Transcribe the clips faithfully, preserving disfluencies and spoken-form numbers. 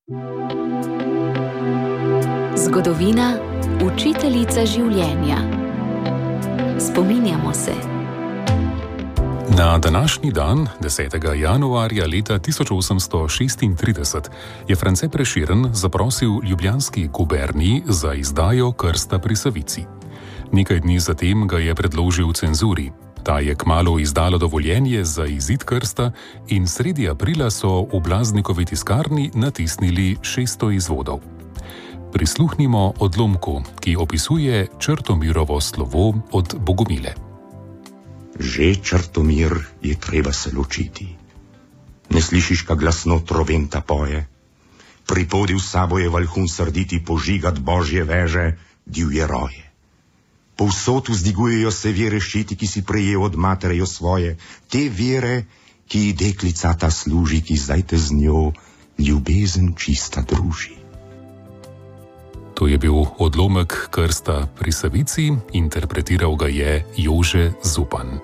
Zgodovina, učiteljica življenja. Spominjamo se. Na današnji dan, desetega januarja leta tisoč osemsto šestintrideset, je France Prešeren zaprosil ljubljanski guberniji za izdajo krsta pri Savici. Nekaj dni zatem ga je predložil cenzuri. Ta je kmalu izdala dovoljenje za izid krsta in sredi aprila so v Blaznikovi tiskarni natisnili šeststo izvodov. Prisluhnimo odlomku, ki opisuje Črtomirovo slovo od Bogomile. Že, Črtomir, je treba se ločiti. Ne slišiš, ka glasno troventa poje? Pripodil s sabo je valhun srditi požigat božje veže, divje roje. Povsod vzdigujejo se vere ščiti, ki si prejel od materejo svoje, te vere, ki ji deklica ta služi, ki zdaj te z njo ljubezen čista druži. To je bil odlomek krsta pri Savici, interpretiral ga je Jože Zupan.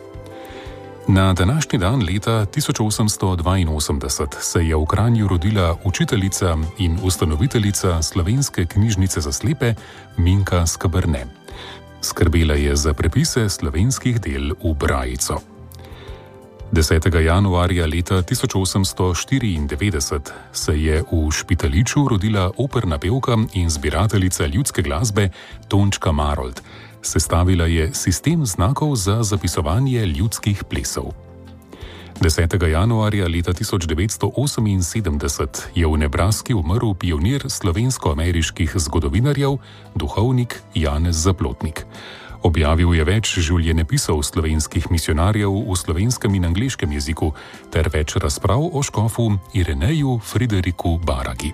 Na današnji dan leta tisoč osemsto dvainosemdeset se je v Kranju rodila učiteljica in ustanoviteljica Slovenske knjižnice za slepe Minka Skaberne. Skrbela je za prepise slovenskih del v brajico. desetega januarja leta tisoč osemsto štiriindevetdeset se je v Špitaliču rodila operna pevka in zbirateljica ljudske glasbe Tončka Marolt. Sestavila je sistem znakov za zapisovanje ljudskih plesov. desetega januarja leta tisoč devetsto oseminsedemdeset je v Nebraski umrl pionir slovensko-ameriških zgodovinarjev, duhovnik Janez Zaplotnik. Objavil je več življenjepisov slovenskih misionarjev v slovenskem in angleškem jeziku ter več razprav o škofu Ireneju Frideriku Baragi.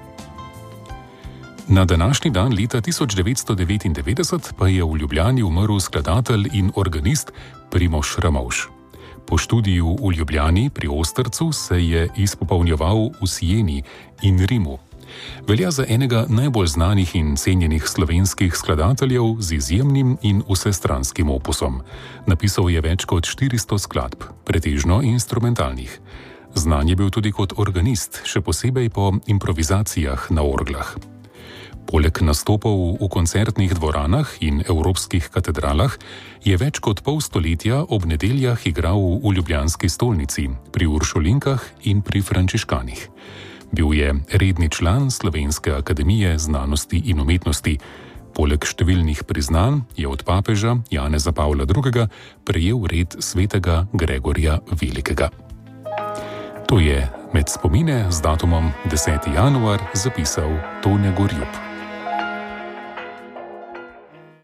Na današnji dan leta tisoč devetsto devetindevetdeset pa je v Ljubljani umrl skladatelj in organist Primož Ramovš. Po študiju v Ljubljani pri Ostrcu se je izpopolnjeval v Sieni in Rimu. Velja za enega najbolj znanih in cenjenih slovenskih skladateljev z izjemnim in vsestranskim opusom. Napisal je več kot štiristo skladb, pretežno instrumentalnih. Znan je bil tudi kot organist, še posebej po improvizacijah na orglah. Poleg nastopov v koncertnih dvoranah in evropskih katedralah je več kot pol stoletja ob nedeljah igral v ljubljanski stolnici, pri Uršulinkah in pri Frančiškanih. Bil je redni član Slovenske akademije znanosti in umetnosti. Poleg številnih priznanj je od papeža Janeza Pavla drugega prejel red svetega Gregorja Velikega. To je med spomine z datumom deseti januar zapisal Tone Gorjup.